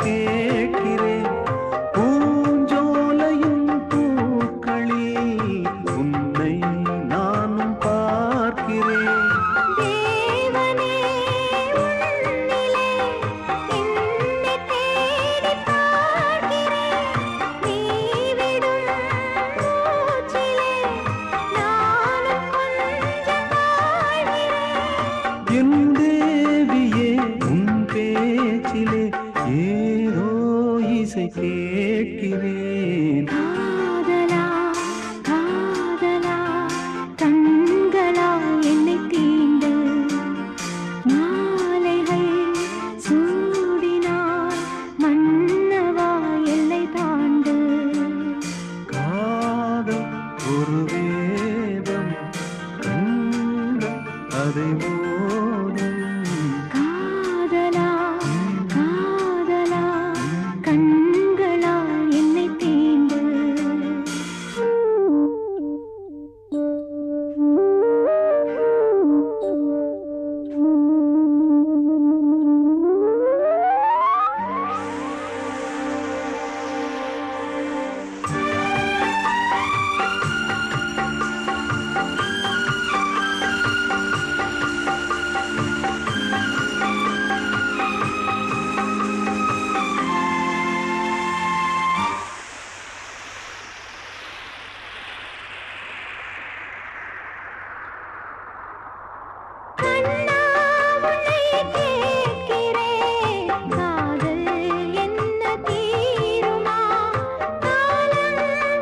கேட்கிறேன். பூஞ்சோலையும் பூக்களில் உன்னை நானும் பார்க்கிறேன். தேவனே உன்னிலே என்னை தேடி பார்க்கிறேன். நீ விடும் மூச்சிலே நானும் கொஞ்சம் வாழ்கிறேன். என் தேவியே உன் பேச்சிலே ஏதோ இசை கேட்கிறேன். காதலா காதலா கண்களா என்னை தீண்டு மாலைகள் சூடினார் மன்னவா எல்லை தாண்டு. காதல் ஒரு வேதம் கண்கள் அதை மோதும். காதலா காதலா கண்களா என்னை தீண்டு. கண்ணா உன்னை கேட்கிறேன். காதல் என்ன தீருமா? காலங்களும்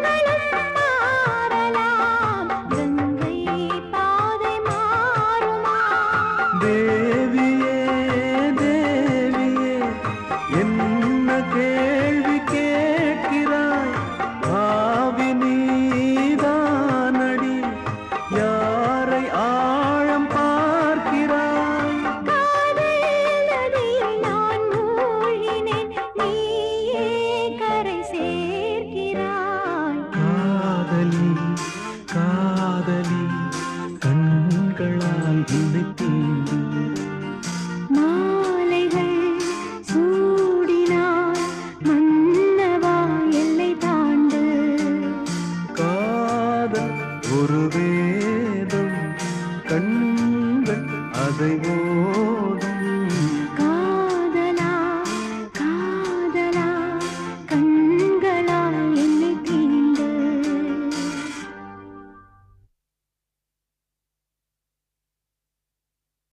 மாறலாம், கங்கை பாதை மாறுமா? தேவியே தேவியே என்ன கேள்வி கேட்கிறாய்? ஆவி நீதானடி யாரை ஆழம் பார்க்கிறாய்? காதல் நதியில் நான் மூழ்கினேன், நீயே கரை சேர்க்கிறாய். காதலி காதலி கண்களால் என்னை தீண்டு. மாலைகள் சூடினார் மன்னவா எல்லை தாண்டு. காதல் ஒரு வேதம் கண்கள் அதை